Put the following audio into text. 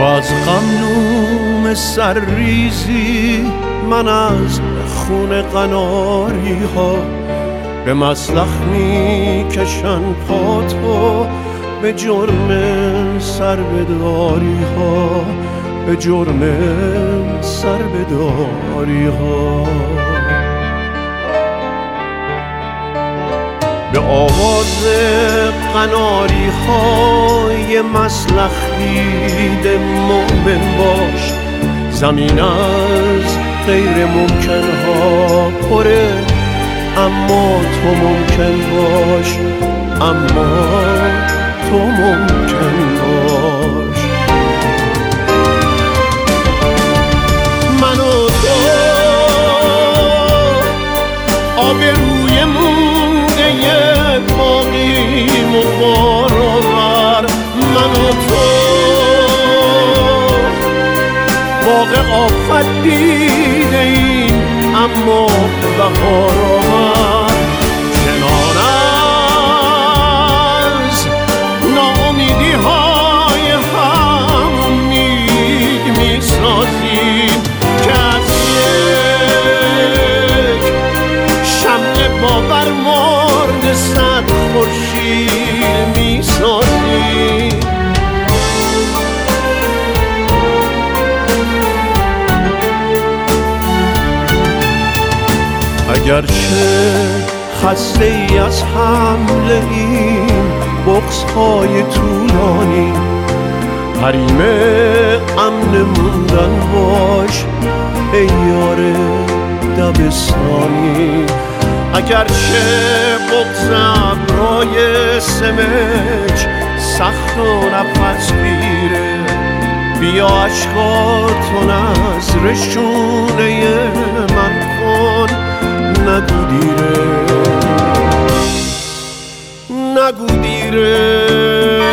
از غمنوم سرریزی، من از خون قناری ها به مسلخ می کشن پاتو، به جرم سربداری ها، به جرم سربداری ها. به آواز قناری های مسلخ دیده مومن باش، زمین از غیر ممکن ها پره، اما تو ممکن باش، اما تو ممکن باش. من و تو آبروی مونده باقیم و بارآور، من و تو باغ آفت دیده ایم اما بهار آور. کنار از ناامیدی های هم امید می سازیم که از یک شمع باور مرد صد خورشید می سازیم. اگرچه خسته ای از حمله این بغض های طولانی، حریم امن موندن باش ای یار دبستانی. اگرچه بغض ابرای سمج سخت و نفس گیره، بیا عشقاتو نذر شونه من کن، نگو دیره، نگو دیره.